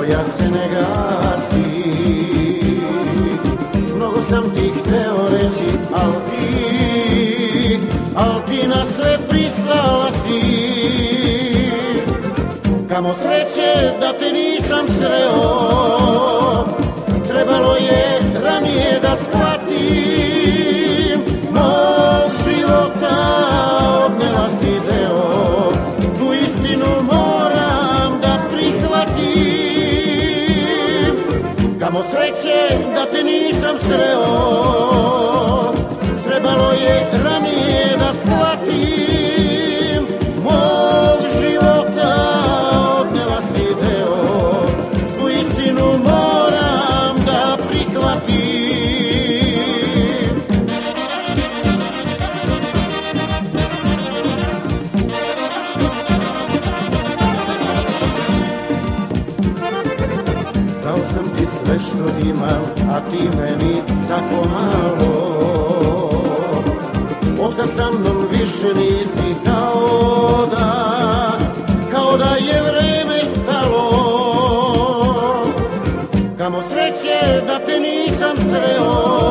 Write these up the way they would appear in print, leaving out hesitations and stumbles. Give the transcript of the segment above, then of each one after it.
koja se ne gasi. Mnogo sam ti hteo reći, al ti na sve pristala si. Kamo sreće da te nisam sreo, trebalo je ranije da shvatim. Mog života odnela si deo, tu istinu moram da prihvatim. Kamo sreće da te nisam sreo, trebalo je ranije da shvatim. Mog života odnela si deo, tu istinu moram da prihvatim. Dao sam ti sve što imam, a ti meni tako malo. Otkad sa mnom više nisi kao da je vreme stalo. Kamo sreće da te nisam sreo,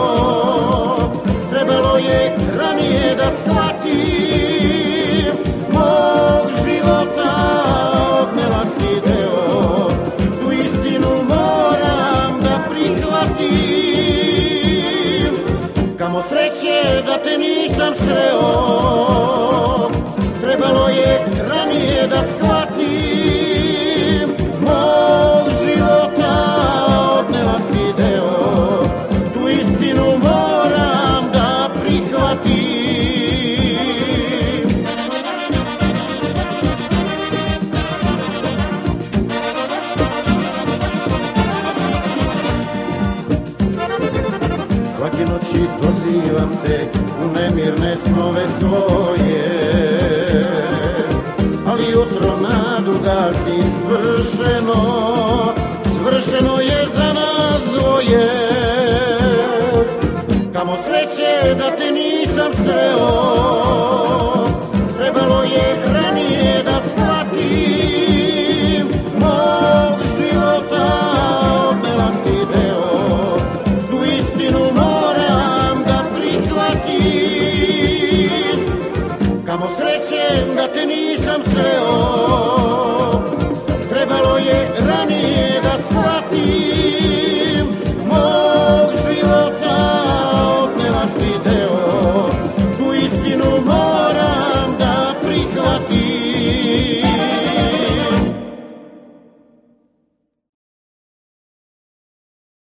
trebalo je ranije da shvatim. Mog života odnela si deo, tu istinu moram da prihvatim. Kamo sreće da te nisam sreo, trebalo je ranije da shvatim. Mog života odnela si deo, tu istinu moram da prihvatim. Svake noći dozivam te u nemirne snove svoje, ali jutro nadu gasi. Svršeno je za nas dvoje. Kamo sreće da te nisam sreo, trebalo je ranije da shvatim. Mog života odnela si deo, tu istinu moram da prihvatim. Kamo sreće da te nisam sreo, trebalo je ranije da shvatim. Mog života odnela si deo,